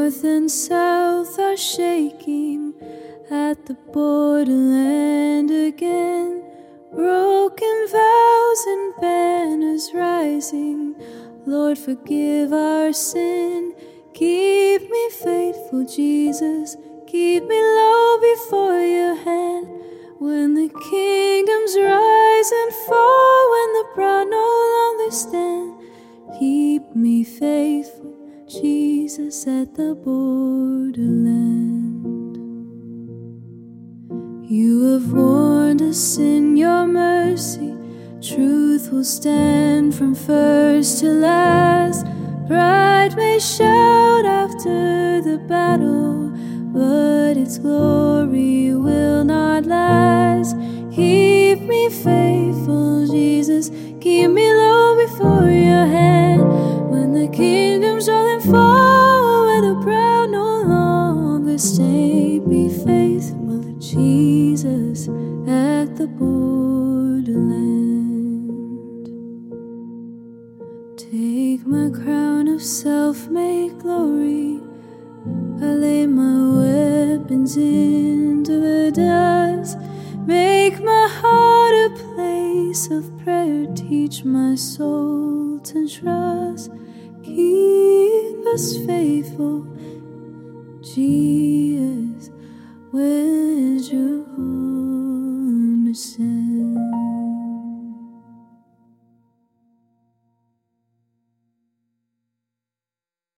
North and south are shaking at the borderland again. Broken vows and banners rising. Lord, forgive our sin. Keep me faithful, Jesus. Keep me low before your hand. When the kingdoms rise and fall, when the proud no longer stand, keep me faithful, Jesus, at the borderland. You have warned us in your mercy. Truth will stand from first to last. Pride may shout after the battle, but its glory will not last. Keep me faithful, Jesus. Keep me low before your hand. When the kingdoms roll and fall, when the proud no longer stay, be faithful, Jesus, at the borderland. Take my crown of self-made glory. I lay my weapons into the dust. Make my heart a place of prayer. Teach my soul to trust. Keep us faithful, Jesus, with you.